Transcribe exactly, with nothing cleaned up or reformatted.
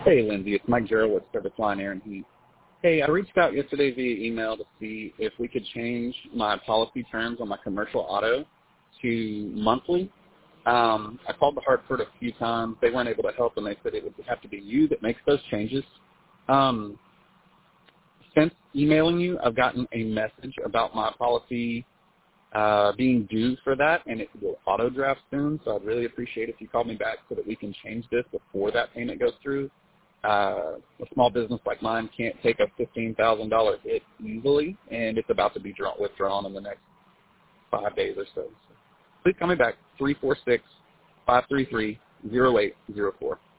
Hey, Lindsay, it's Mike Jarrell with Service Line Air and Heat. Hey, I reached out yesterday via email to see if we could change my policy terms on my commercial auto to monthly. Um, I called the Hartford a few times. They weren't able to help, and they said it would have to be you that makes those changes. Um, since emailing you, I've gotten a message about my policy uh, being due for that, and it will auto draft soon, so I'd really appreciate if you call me back so that we can change this before that payment goes through. Uh, a small business like mine can't take a fifteen thousand dollars hit easily, and it's about to be drawn, withdrawn in the next five days or so. so please call me back, three four six, five three three, zero eight zero four.